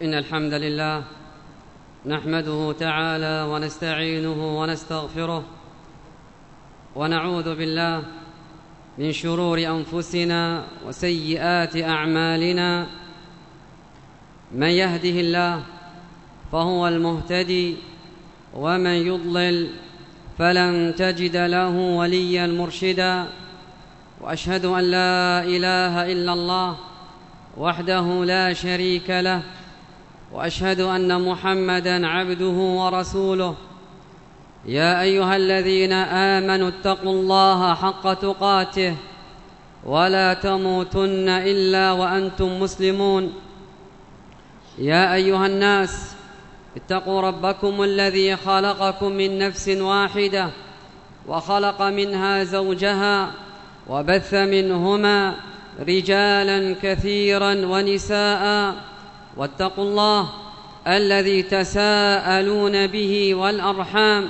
إن الحمد لله نحمده تعالى ونستعينه ونستغفره ونعوذ بالله من شرور أنفسنا وسيئات أعمالنا. من يهده الله فهو المهتدي ومن يضلل فلن تجد له وليا مرشدا. وأشهد أن لا إله إلا الله وحده لا شريك له، وأشهد أن محمدًا عبده ورسوله. يا أيها الذين آمنوا اتقوا الله حق تقاته ولا تموتن إلا وأنتم مسلمون. يا أيها الناس اتقوا ربكم الذي خلقكم من نفس واحدة وخلق منها زوجها وبث منهما رجالا كثيرا ونساء، واتقوا الله الذي تساءلون به والأرحام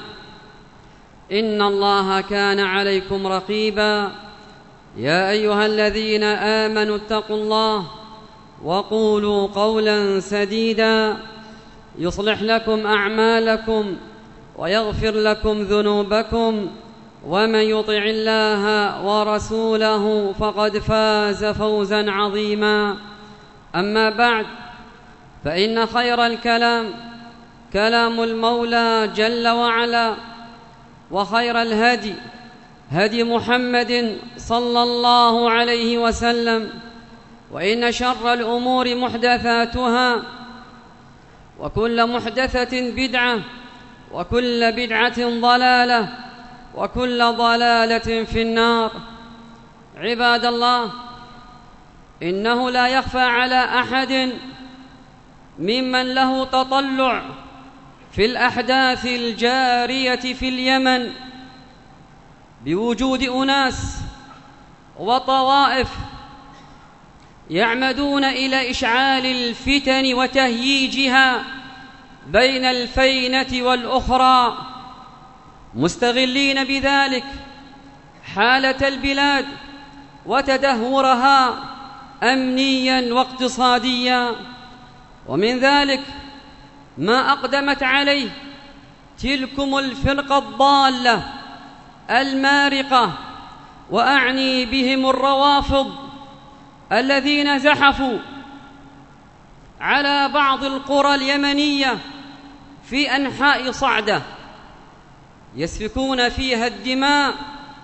إن الله كان عليكم رقيبا. يا أيها الذين آمنوا اتقوا الله وقولوا قولا سديدا يصلح لكم أعمالكم ويغفر لكم ذنوبكم، ومن يطع الله ورسوله فقد فاز فوزا عظيما. أما بعد، فإن خير الكلام كلام المولى جل وعلا، وخير الهدي هدي محمد صلى الله عليه وسلم، وإن شر الأمور محدثاتها، وكل محدثة بدعة، وكل بدعة ضلالة، وكل ضلالة في النار. عباد الله، إنه لا يخفى على أحد ممن له تطلع في الأحداث الجارية في اليمن بوجود أناس وطوائف يعمدون إلى إشعال الفتن وتهييجها بين الفينة والأخرى، مستغلين بذلك حالة البلاد وتدهورها أمنيا واقتصاديا. ومن ذلك ما أقدمت عليه تلكم الفرقة الضالة المارقة، وأعني بهم الروافض الذين زحفوا على بعض القرى اليمنية في أنحاء صعدة، يسفكون فيها الدماء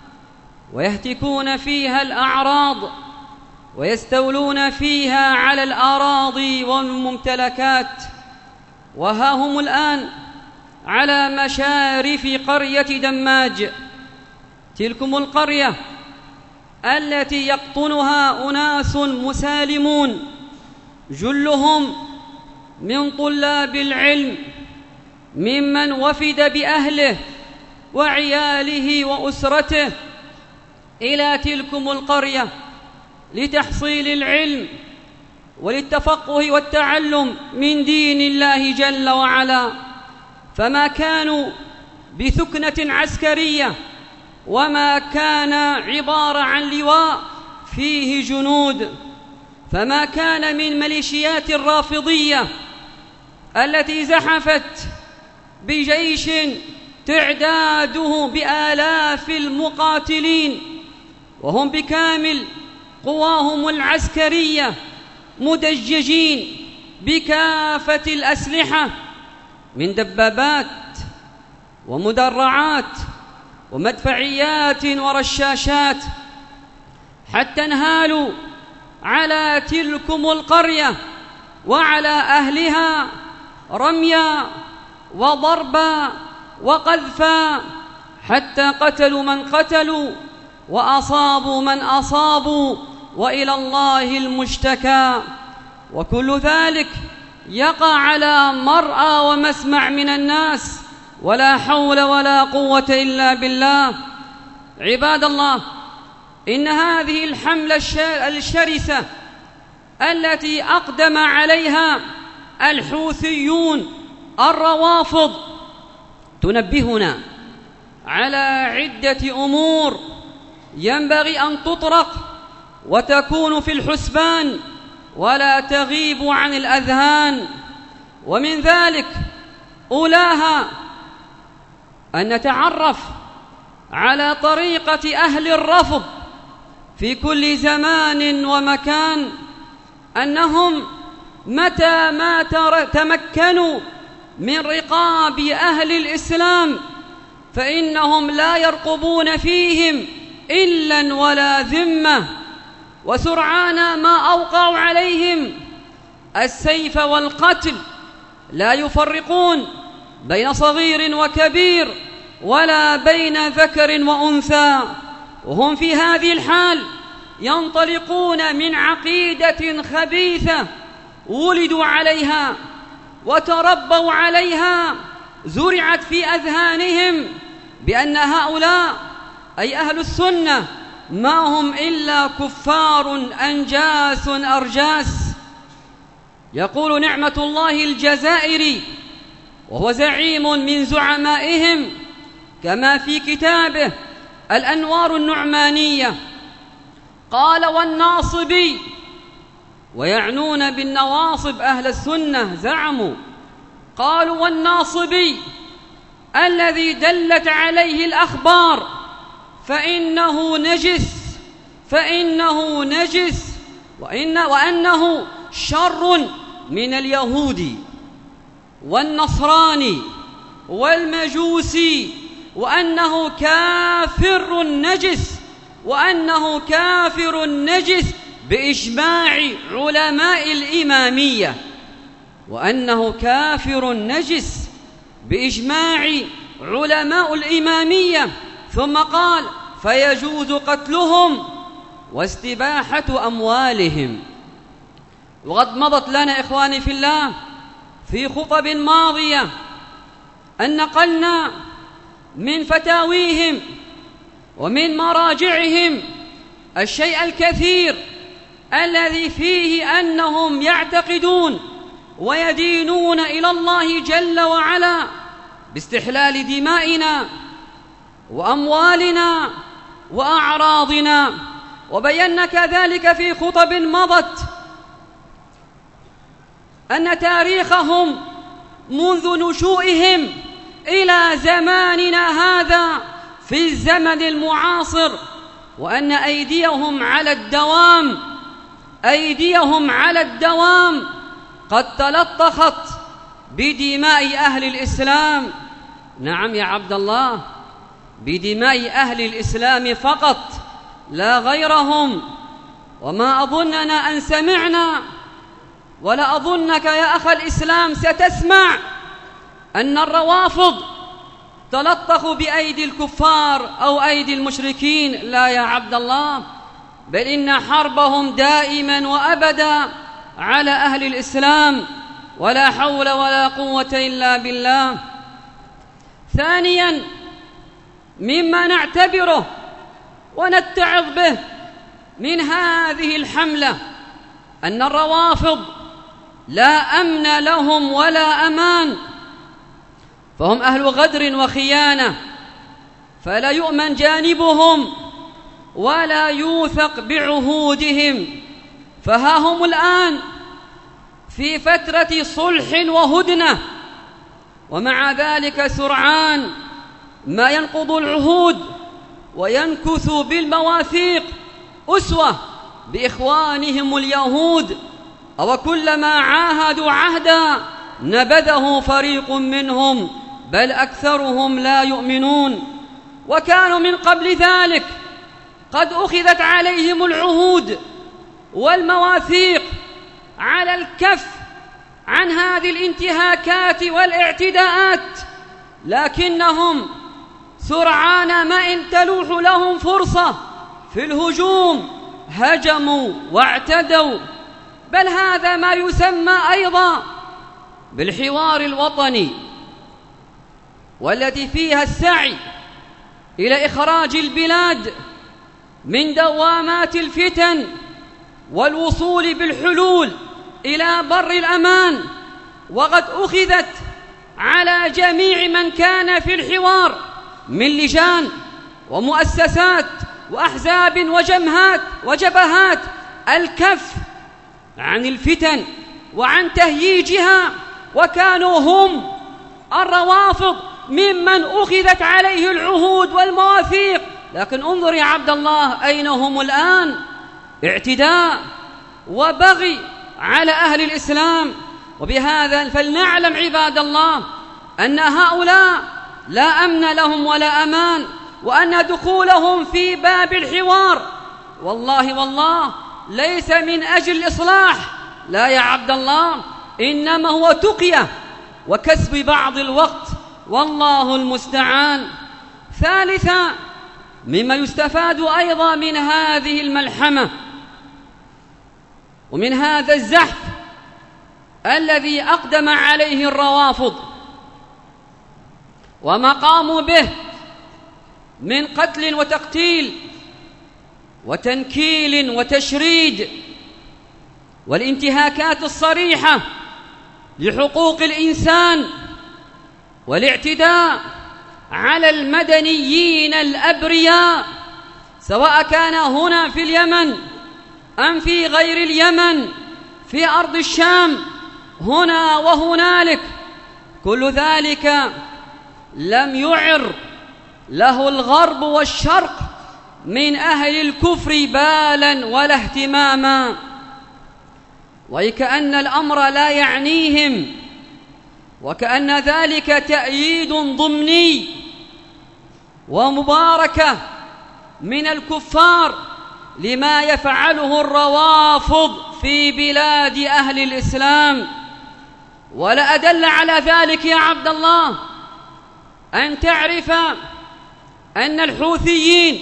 ويهتكون فيها الأعراض ويستولون فيها على الأراضي والممتلكات. وها هم الآن على مشارف قرية دماج، تلكم القرية التي يقطنها أناس مسالمون جلهم من طلاب العلم، ممن وفد بأهله وعياله وأسرته إلى تلكم القرية لتحصيل العلم وللتفقه والتعلم من دين الله جل وعلا. فما كانوا بثكنة عسكرية، وما كان عبارة عن لواء فيه جنود، فما كان من ميليشيات الرافضية التي زحفت بجيش تعداده بآلاف المقاتلين، وهم بكامل قواهم العسكرية مدججين بكافة الأسلحة من دبابات ومدرعات ومدفعيات ورشاشات، حتى انهالوا على تلكم القرية وعلى أهلها رميا وضربا وقذفا، حتى قتلوا من قتلوا وأصابوا من أصابوا، وإلى الله المشتكى. وكل ذلك يقع على مرأى ومسمع من الناس، ولا حول ولا قوة إلا بالله. عباد الله، إن هذه الحملة الشرسة التي أقدم عليها الحوثيون الروافض تنبهنا على عدة أمور ينبغي أن تطرق وتكون في الحسبان ولا تغيب عن الأذهان. ومن ذلك أولاها أن نتعرف على طريقة أهل الرفض في كل زمان ومكان، أنهم متى ما تمكنوا من رقاب أهل الإسلام فإنهم لا يرقبون فيهم إلا ولا ذمة، وسرعان ما أوقعوا عليهم السيف والقتل، لا يفرقون بين صغير وكبير ولا بين ذكر وأنثى. وهم في هذه الحال ينطلقون من عقيدة خبيثة ولدوا عليها وتربوا عليها، زرعت في أذهانهم بأن هؤلاء أي أهل السنة ما هم إلا كفار أنجاس أرجاس. يقول نعمة الله الجزائري وهو زعيم من زعمائهم كما في كتابه الأنوار النعمانية، قال: والناصبي، ويعنون بالنواصب أهل السنة زعموا، قالوا: والناصبي الذي دلت عليه الأخبار فإنه نجس وأنه شر من اليهود والنصراني والمجوسي، وأنه كافر نجس بإجماع علماء الإمامية، وأنه كافر نجس بإجماع علماء الإمامية. ثم قال: فيجوز قتلهم واستباحة أموالهم. وقد مضت لنا إخواني في الله في خطب ماضية أن نقلنا من فتاويهم ومن مراجعهم الشيء الكثير الذي فيه أنهم يعتقدون ويدينون إلى الله جل وعلا باستحلال دمائنا وأموالنا وأعراضنا. وبينا كذلك في خطب مضت أن تاريخهم منذ نشوئهم إلى زماننا هذا في الزمن المعاصر، وأن أيديهم على الدوام قد تلطخت بدماء أهل الإسلام. نعم يا عبد الله، بدماء أهل الإسلام فقط لا غيرهم. وما أظننا أن سمعنا ولا أظنك يا أخ الإسلام ستسمع أن الروافض تلطخوا بأيدي الكفار أو أيدي المشركين. لا يا عبد الله، بل إن حربهم دائما وأبدا على أهل الإسلام، ولا حول ولا قوة إلا بالله. ثانيا، مما نعتبره ونتعظ به من هذه الحملة أن الروافض لا أمن لهم ولا أمان، فهم أهل غدر وخيانة، فلا يؤمن جانبهم ولا يوثق بعهودهم. فها هم الآن في فترة صلح وهدنة، ومع ذلك سرعان ما ينقض العهود وينكث بالمواثيق أسوة بإخوانهم اليهود، أو كلما عاهدوا عهدا نبذه فريق منهم، بل أكثرهم لا يؤمنون. وكانوا من قبل ذلك قد أخذت عليهم العهود والمواثيق على الكف عن هذه الانتهاكات والاعتداءات، لكنهم سرعان ما إن تلوح لهم فرصة في الهجوم هجموا واعتدوا. بل هذا ما يسمى أيضا بالحوار الوطني، والتي فيها السعي إلى إخراج البلاد من دوامات الفتن والوصول بالحلول إلى بر الأمان. وقد أخذت على جميع من كان في الحوار من لجان ومؤسسات وأحزاب وجبهات الكف عن الفتن وعن تهييجها وكانوا هم الروافض ممن أخذت عليه العهود والمواثيق. لكن انظر يا عبد الله أين هم الآن؟ اعتداء وبغي على أهل الإسلام. وبهذا فلنعلم عباد الله أن هؤلاء لا أمن لهم ولا أمان، وأن دخولهم في باب الحوار والله ليس من أجل الإصلاح، لا يا عبد الله، إنما هو تقية وكسب بعض الوقت، والله المستعان. ثالثا مما يستفاد أيضا من هذه الملحمة ومن هذا الزحف الذي أقدم عليه الروافض وما قاموا به من قتل وتقتيل وتنكيل وتشريد والانتهاكات الصريحة لحقوق الإنسان والاعتداء على المدنيين الأبرياء، سواء كان هنا في اليمن أم في غير اليمن، في أرض الشام، هنا وهنالك، كل ذلك لم يعر له الغرب والشرق من أهل الكفر بالا ولا اهتماما، وكأن الأمر لا يعنيهم، وكأن ذلك تأييد ضمني ومباركة من الكفار لما يفعله الروافض في بلاد أهل الإسلام. ولا أدل على ذلك يا عبد الله أن تعرف أن الحوثيين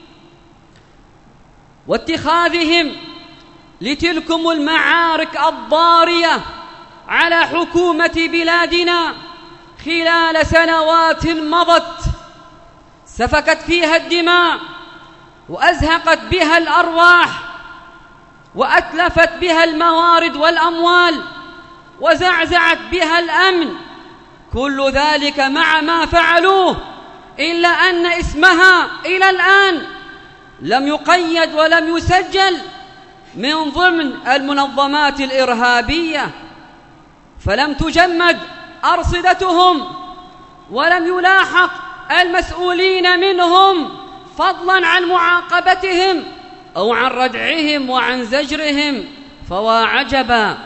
واتخاذهم لتلكم المعارك الضارية على حكومة بلادنا خلال سنوات مضت سفكت فيها الدماء وأزهقت بها الأرواح وأتلفت بها الموارد والأموال وزعزعت بها الأمن، كل ذلك مع ما فعلوه، إلا أن اسمها إلى الآن لم يقيد ولم يسجل من ضمن المنظمات الإرهابية، فلم تجمد أرصدتهم ولم يلاحق المسؤولين منهم، فضلا عن معاقبتهم أو عن ردعهم وعن زجرهم. فواعجبا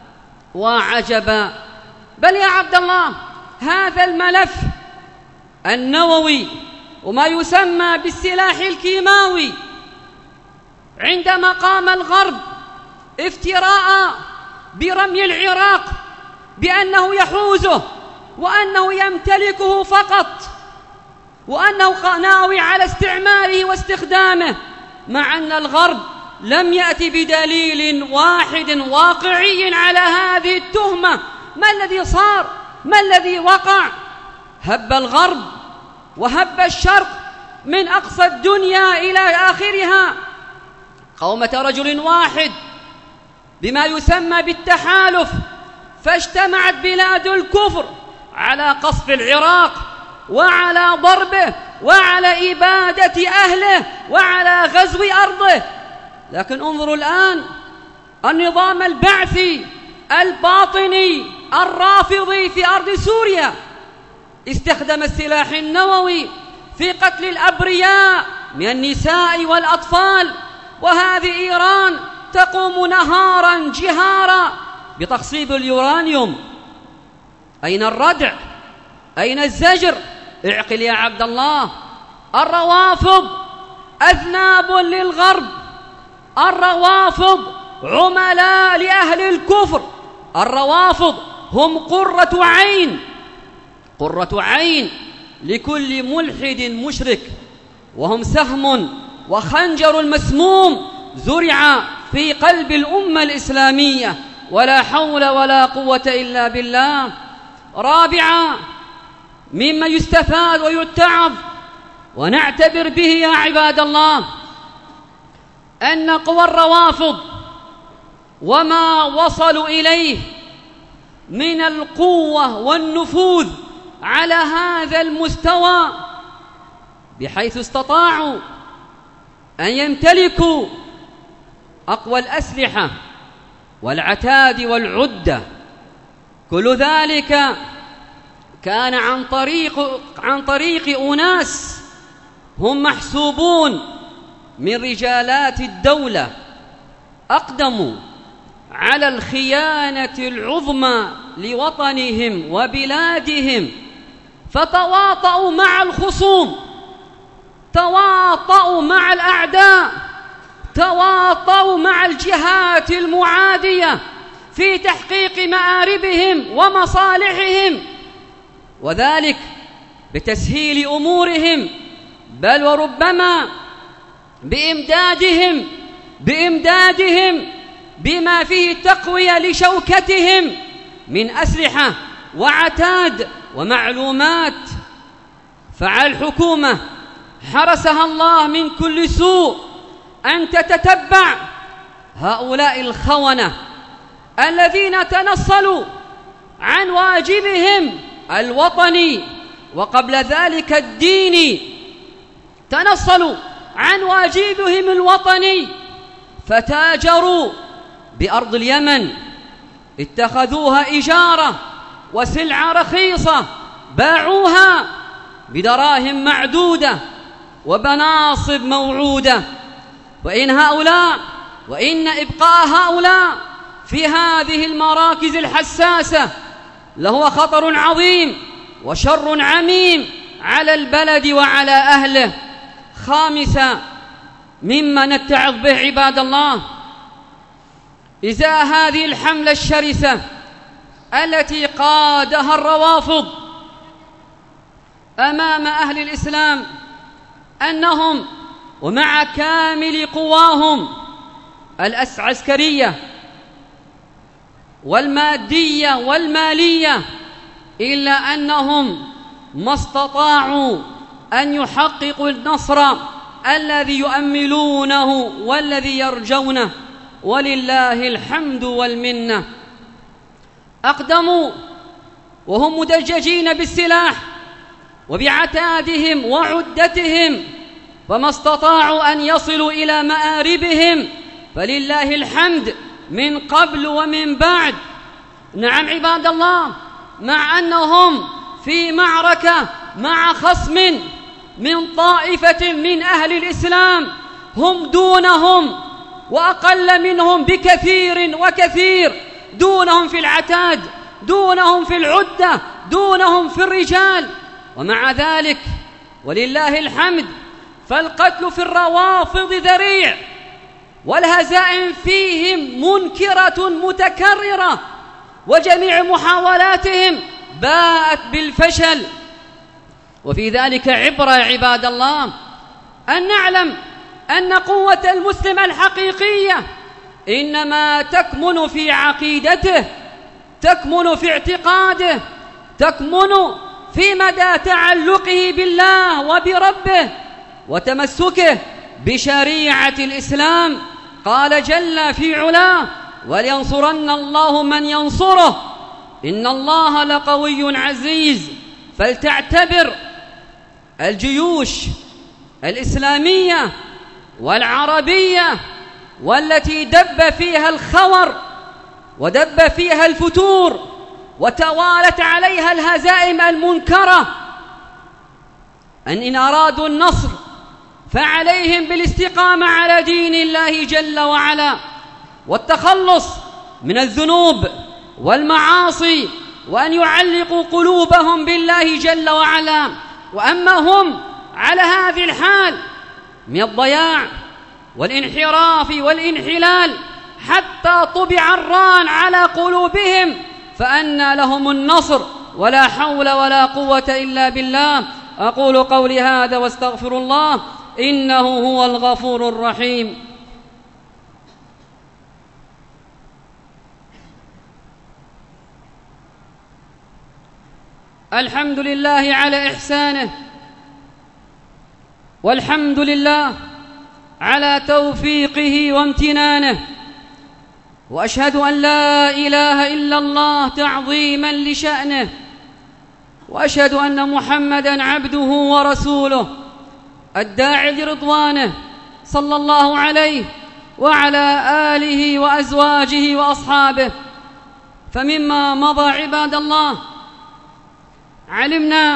بل يا عبد الله هذا الملف النووي وما يسمى بالسلاح الكيماوي، عندما قام الغرب افتراء برمي العراق بأنه يحوزه وأنه يمتلكه فقط وأنه ناوي على استعماله واستخدامه، مع أن الغرب لم يأتي بدليل واحد واقعي على هذه التهمة. ما الذي صار؟ ما الذي وقع؟ هب الغرب وهب الشرق من أقصى الدنيا إلى آخرها قومة رجل واحد بما يسمى بالتحالف، فاجتمعت بلاد الكفر على قصف العراق وعلى ضربه وعلى إبادة أهله وعلى غزو أرضه. لكن انظروا الآن النظام البعثي الباطني الرافضي في أرض سوريا استخدم السلاح النووي في قتل الأبرياء من النساء والأطفال، وهذه إيران تقوم نهارا جهارا بتخصيب اليورانيوم. أين الردع؟ أين الزجر؟ اعقل يا عبد الله، الروافض أذناب للغرب، الروافض عملاء لأهل الكفر، الروافض هم قرة عين لكل ملحد مشرك، وهم سهم وخنجر مسموم زرع في قلب الأمة الإسلامية، ولا حول ولا قوة إلا بالله. رابعا مما يستفاد ويتعظ ونعتبر به يا عباد الله أن قوى الروافض وما وصلوا إليه من القوة والنفوذ على هذا المستوى، بحيث استطاعوا أن يمتلكوا أقوى الأسلحة والعتاد والعدة، كل ذلك كان عن طريق أناس هم محسوبون من رجالات الدولة، أقدموا على الخيانة العظمى لوطنهم وبلادهم، فتواطؤوا مع الخصوم، تواطؤوا مع الأعداء، تواطؤوا مع الجهات المعادية في تحقيق مآربهم ومصالحهم، وذلك بتسهيل أمورهم، بل وربما بإمدادهم بما فيه تقوية لشوكتهم من أسلحة وعتاد ومعلومات. فعلى الحكومة حرسها الله من كل سوء أن تتتبع هؤلاء الخونة الذين تنصلوا عن واجبهم الوطني وقبل ذلك الديني، تنصلوا عن واجبهم الوطني فتاجروا بأرض اليمن، اتخذوها إجارة وسلعة رخيصة، باعوها بدراهم معدودة وبناصب موعودة. وإن إبقاء هؤلاء في هذه المراكز الحساسة لهو خطر عظيم وشر عميم على البلد وعلى أهله. خامسا مما نتعظ به عباد الله إزاء هذه الحملة الشرسة التي قادها الروافض أمام أهل الإسلام، أنهم ومع كامل قواهم العسكرية والمادية والمالية إلا أنهم ما استطاعوا أن يحققوا النصر الذي يؤملونه والذي يرجونه، ولله الحمد والمنة. أقدموا وهم مدججين بالسلاح وبعتادهم وعدتهم، فما استطاعوا أن يصلوا إلى مآربهم، فلله الحمد من قبل ومن بعد. نعم عباد الله، مع أنهم في معركة مع خصم من طائفة من أهل الإسلام هم دونهم وأقل منهم بكثير وكثير، دونهم في العتاد، دونهم في العدة، دونهم في الرجال، ومع ذلك ولله الحمد فالقتل في الروافض ذريع، والهزائم فيهم منكرة متكررة، وجميع محاولاتهم باءت بالفشل. وفي ذلك عبرة عباد الله أن نعلم أن قوة المسلم الحقيقية إنما تكمن في عقيدته، تكمن في اعتقاده، تكمن في مدى تعلقه بالله وبربه وتمسكه بشريعة الإسلام. قال جل في علاه: ولينصرن الله من ينصره إن الله لقوي عزيز. فلتعتبر الجيوش الإسلامية والعربية والتي دب فيها الخور ودب فيها الفتور وتوالت عليها الهزائم المنكرة، إن أرادوا النصر فعليهم بالاستقامة على دين الله جل وعلا، والتخلص من الذنوب والمعاصي، وأن يعلقوا قلوبهم بالله جل وعلا. وأما هم على هذه الحال من الضياع والانحراف والانحلال حتى طبع الران على قلوبهم، فأنى لهم النصر، ولا حول ولا قوة إلا بالله. أقول قولي هذا واستغفر الله إنه هو الغفور الرحيم. الحمد لله على إحسانه، والحمد لله على توفيقه وامتنانه، وأشهد أن لا إله إلا الله تعظيما لشأنه، وأشهد أن محمدًا عبده ورسوله الداعي لرضوانه، صلى الله عليه وعلى آله وأزواجه وأصحابه. فمما مضى عباد الله علمنا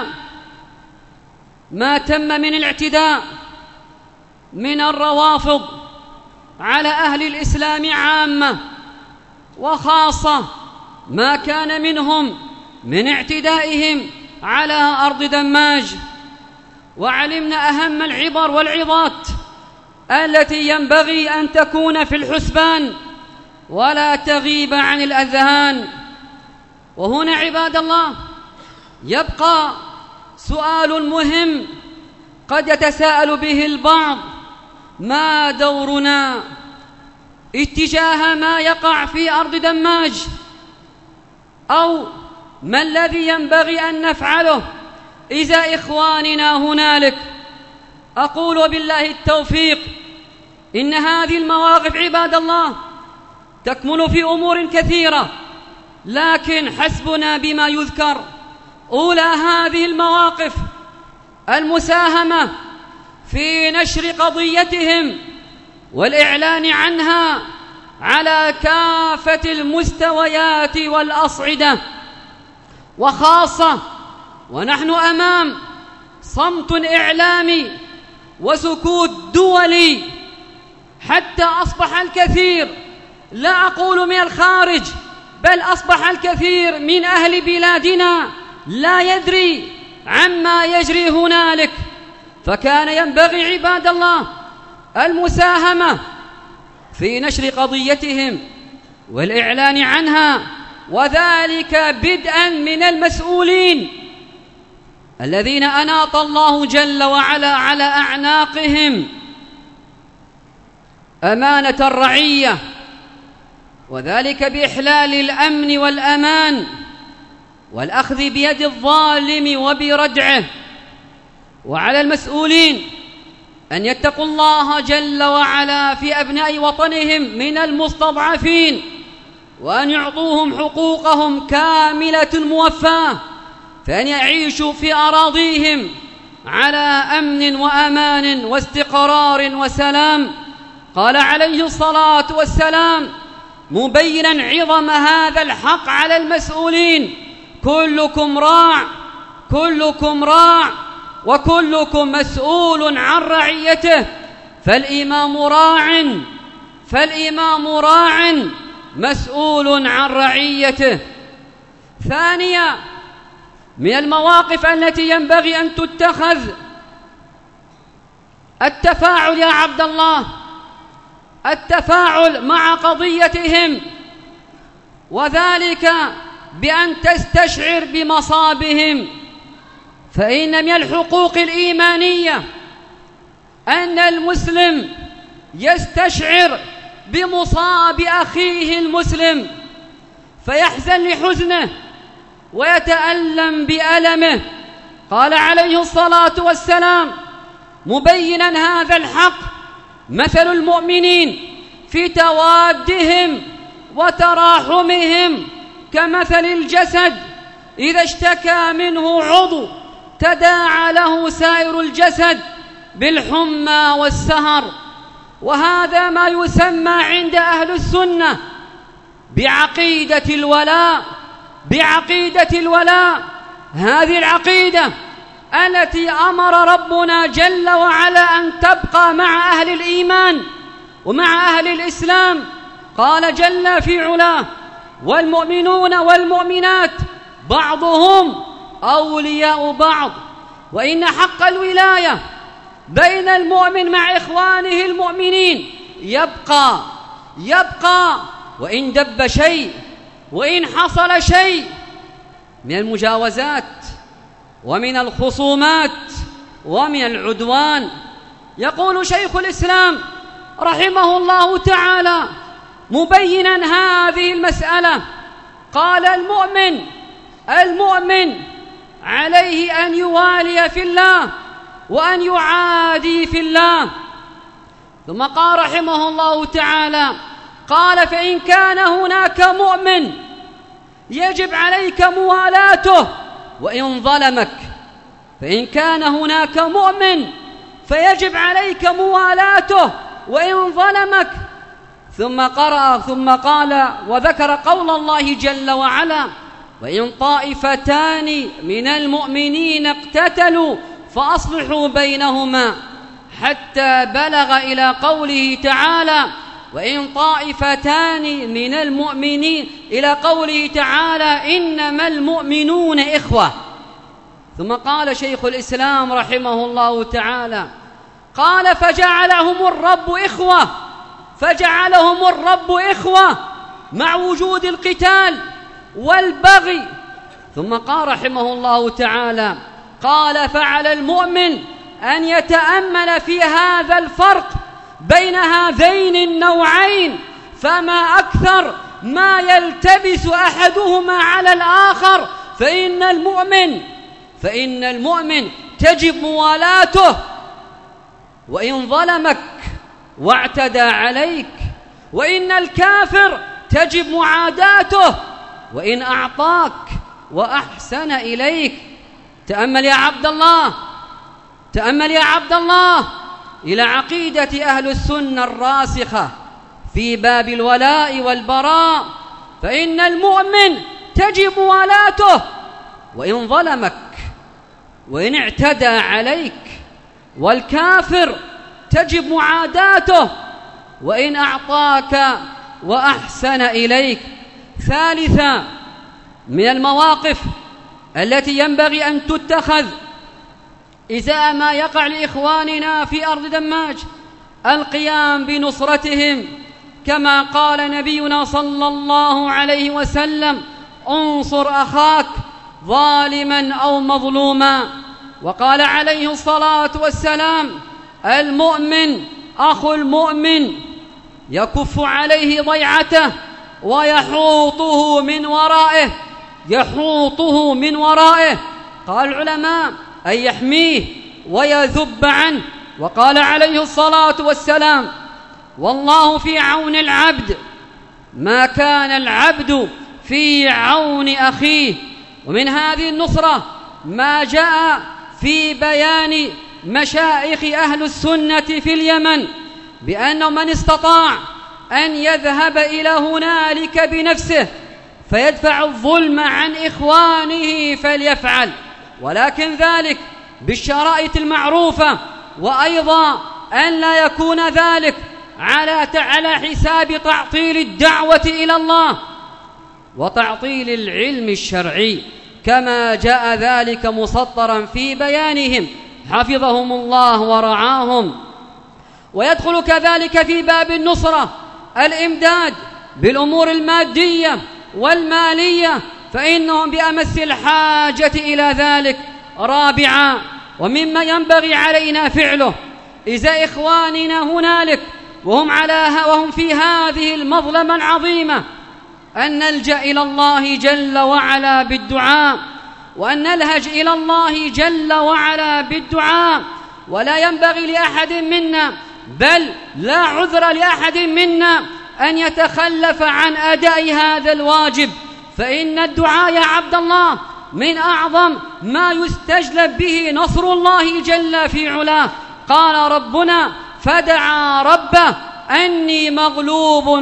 ما تم من الاعتداء من الروافض على أهل الإسلام عامة، وخاصة ما كان منهم من اعتدائهم على أرض دماج. وعلمنا أهم العبر والعظات التي ينبغي أن تكون في الحسبان ولا تغيب عن الأذهان. وهنا عباد الله يبقى سؤال مهم قد يتساءل به البعض: ما دورنا اتجاه ما يقع في أرض دماج؟ أو ما الذي ينبغي أن نفعله إذا إخواننا هنالك؟ أقول بالله التوفيق إن هذه المواقف عباد الله تكمن في أمور كثيرة، لكن حسبنا بما يذكر. أولى هذه المواقف المساهمة في نشر قضيتهم والإعلان عنها على كافة المستويات والأصعدة، وخاصة ونحن أمام صمت إعلامي وسكوت دولي، حتى أصبح الكثير، لا أقول من الخارج، بل أصبح الكثير من أهل بلادنا لا يدري عما يجري هنالك. فكان ينبغي عباد الله المساهمة في نشر قضيتهم والإعلان عنها، وذلك بدءا من المسؤولين الذين أناط الله جل وعلا على أعناقهم أمانة الرعية، وذلك بإحلال الأمن والأمان والأخذ بيد الظالم وبردعه. وعلى المسؤولين أن يتقوا الله جل وعلا في أبناء وطنهم من المستضعفين، وأن يعطوهم حقوقهم كاملة موفاة، فأن يعيشوا في أراضيهم على أمن وأمان واستقرار وسلام. قال عليه الصلاة والسلام مبينا عظم هذا الحق على المسؤولين: كلكم راع، كلكم راع، وكلكم مسؤول عن رعيته، فالإمام راع مسؤول عن رعيته. ثانيا من المواقف التي ينبغي أن تتخذ التفاعل يا عبد الله، التفاعل مع قضيتهم، وذلك بأن تستشعر بمصابهم. فإن من الحقوق الإيمانية أن المسلم يستشعر بمصاب أخيه المسلم، فيحزن لحزنه ويتألم بألمه. قال عليه الصلاة والسلام مبينا هذا الحق: مثل المؤمنين في توادهم وتراحمهم كمثل الجسد إذا اشتكى منه عضو تداعى له سائر الجسد بالحمى والسهر. وهذا ما يسمى عند أهل السنة بعقيدة الولاء، بعقيدة الولاء. هذه العقيدة التي أمر ربنا جل وعلا أن تبقى مع أهل الإيمان ومع أهل الإسلام. قال جل في علاه: والمؤمنون والمؤمنات بعضهم أولياء بعض. وإن حق الولاية بين المؤمن مع إخوانه المؤمنين يبقى وإن دب شيء، وإن حصل شيء من المجاوزات ومن الخصومات ومن العدوان. يقول شيخ الإسلام رحمه الله تعالى مبينا هذه المسألة، قال: المؤمن عليه أن يوالي في الله وأن يعادي في الله. ثم قال رحمه الله تعالى، قال: فإن كان هناك مؤمن يجب عليك موالاته وإن ظلمك. فإن كان هناك مؤمن فيجب عليك موالاته وإن ظلمك. ثم قرأ ثم قال وذكر قول الله جل وعلا: وإن طائفتان من المؤمنين اقتتلوا فأصلحوا بينهما، حتى بلغ إلى قوله تعالى: وإن طائفتان من المؤمنين، إلى قوله تعالى: إنما المؤمنون إخوة. ثم قال شيخ الإسلام رحمه الله تعالى، قال: فجعلهم الرب إخوة مع وجود القتال والبغي. ثم قال رحمه الله تعالى، قال: فعلى المؤمن أن يتأمل في هذا الفرق بين هذين النوعين، فما أكثر ما يلتبس أحدهما على الآخر، فإن المؤمن تجب موالاته وإن ظلمك واعتدى عليك، وإن الكافر تجب معاداته وإن أعطاك وأحسن إليك. تأمل يا عبد الله إلى عقيدة أهل السنة الراسخة في باب الولاء والبراء، فإن المؤمن تجب موالاته وإن ظلمك وإن اعتدى عليك، والكافر تجب معاداته وإن أعطاك وأحسن إليك. ثالثا من المواقف التي ينبغي أن تتخذ إذا ما يقع لإخواننا في أرض دماج القيام بنصرتهم، كما قال نبينا صلى الله عليه وسلم: انصر أخاك ظالما أو مظلوما. وقال عليه الصلاة والسلام: المؤمن أخو المؤمن يكف عليه ضيعته ويحوطه من ورائه. قال العلماء: أن يحميه ويذب عنه. وقال عليه الصلاة والسلام: والله في عون العبد ما كان العبد في عون أخيه. ومن هذه النصرة ما جاء في بيان مشايخ أهل السنة في اليمن بأن من استطاع أن يذهب إلى هنالك بنفسه فيدفع الظلم عن إخوانه فليفعل، ولكن ذلك بالشرائط المعروفة، وأيضا أن لا يكون ذلك على حساب تعطيل الدعوة إلى الله وتعطيل العلم الشرعي، كما جاء ذلك مسطرا في بيانهم حفظهم الله ورعاهم. ويدخل كذلك في باب النصرة الإمداد بالأمور المادية والمالية، فإنهم بأمس الحاجة إلى ذلك. رابعا ومما ينبغي علينا فعله إذا إخواننا هنالك وهم في هذه المظلمة العظيمة، أن نلجأ إلى الله جل وعلا بالدعاء، وأن نلهج إلى الله جل وعلا بالدعاء. ولا ينبغي لأحد منا، بل لا عذر لأحد منا أن يتخلف عن أداء هذا الواجب، فإن الدعاء يا عبد الله من أعظم ما يستجلب به نصر الله جل في علاه. قال ربنا: فدعا ربه أني مغلوب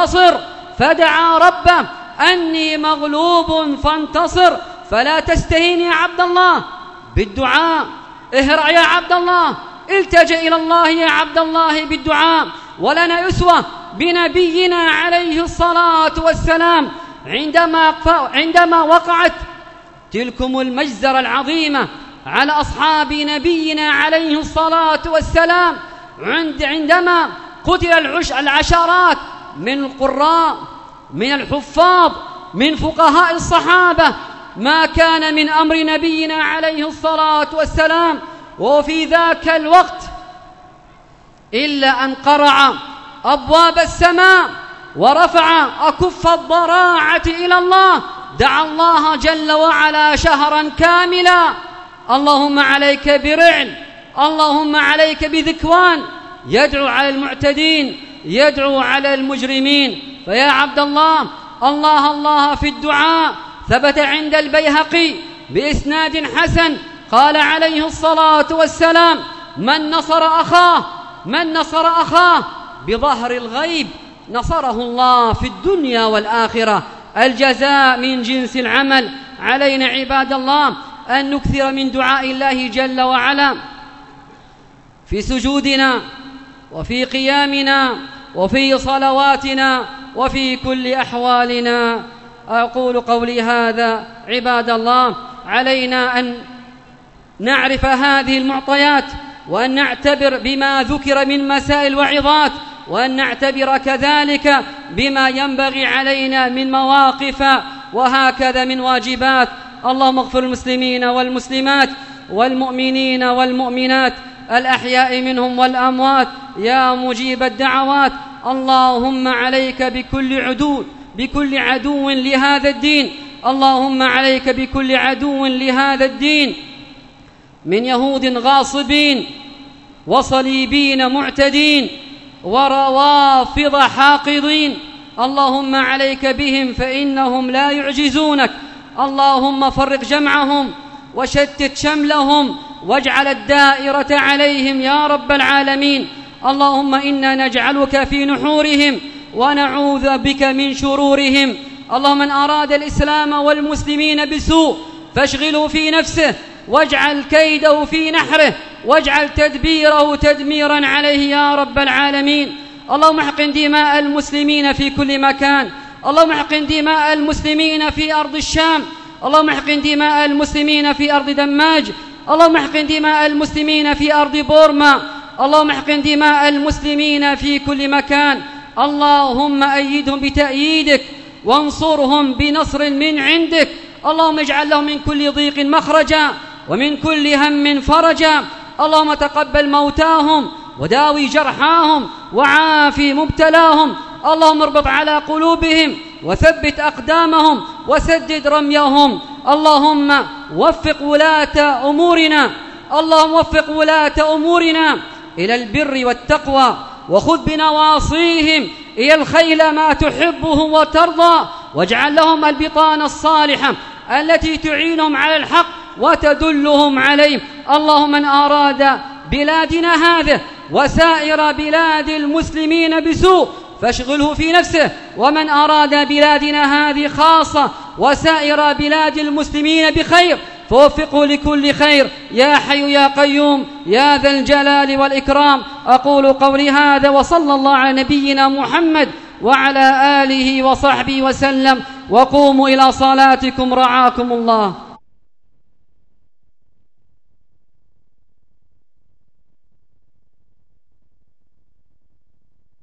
فانتصر. فلا تستهين يا عبد الله بالدعاء، اهرع يا عبد الله، التجأ إلى الله يا عبد الله بالدعاء. ولنا أسوة بنبينا عليه الصلاة والسلام عندما وقعت تلكم المجزرة العظيمة على أصحاب نبينا عليه الصلاة والسلام، عندما قتل العشرات من القراء، من الحفاظ، من فقهاء الصحابة، ما كان من أمر نبينا عليه الصلاة والسلام وفي ذاك الوقت إلا أن قرع أبواب السماء ورفع أكف الضراعة إلى الله، دعا الله جل وعلا شهرا كاملا: اللهم عليك برعل، اللهم عليك بذكوان، يدعو على المعتدين، يدعو على المجرمين. فيا عبد الله، الله في الدعاء. ثبت عند البيهقي بإسناد حسن قال عليه الصلاة والسلام: من نصر أخاه بظهر الغيب نصره الله في الدنيا والآخرة. الجزاء من جنس العمل. علينا عباد الله أن نكثر من دعاء الله جل وعلا في سجودنا وفي قيامنا وفي صلواتنا وفي كل أحوالنا. أقول قولي هذا عباد الله. علينا أن نعرف هذه المعطيات وأن نعتبر بما ذكر من مسائل وعظات، وأن نعتبر كذلك بما ينبغي علينا من مواقف وهكذا من واجبات. اللهم اغفر المسلمين والمسلمات والمؤمنين والمؤمنات الأحياء منهم والأموات يا مجيب الدعوات. اللهم عليك بكل عدو لهذا الدين. اللهم عليك بكل عدو لهذا الدين من يهود غاصبين وصليبين معتدين وروافض حاقدين. اللهم عليك بهم فإنهم لا يعجزونك. اللهم فرق جمعهم وشتت شملهم واجعل الدائرة عليهم يا رب العالمين. اللهم إنا نجعلك في نحورهم ونعوذ بك من شرورهم. اللهم من أراد الإسلام والمسلمين بسوء فاشغله في نفسه واجعل كيده في نحره واجعل تدبيره تدميرا عليه يا رب العالمين. اللهم احقن دماء المسلمين في كل مكان. اللهم احقن دماء المسلمين في أرض الشام. اللهم احقن دماء المسلمين في أرض دماج. اللهم احقن دماء المسلمين في أرض بورما. اللهم احقن دماء المسلمين في كل مكان. اللهم أيدهم بتأييدك وانصرهم بنصر من عندك. اللهم اجعل لهم من كل ضيق مخرجا ومن كل هم فرجا. اللهم تقبل موتاهم وداوي جرحاهم وعافي مبتلاهم. اللهم اربط على قلوبهم وثبت أقدامهم وسدد رميهم. اللهم وفق ولاة أمورنا إلى البر والتقوى وخذ بنواصيهم إلى الخيل ما تحبه وترضى، واجعل لهم البطانة الصالحة التي تعينهم على الحق وتدلهم عليه. اللهم من أراد بلادنا هذه وسائر بلاد المسلمين بسوء فاشغله في نفسه، ومن أراد بلادنا هذه خاصة وسائر بلاد المسلمين بخير فوفقه لكل خير يا حي يا قيوم يا ذا الجلال والإكرام. أقول قولي هذا وصلى الله على نبينا محمد وعلى آله وصحبه وسلم. وقوموا إلى صلاتكم رعاكم الله.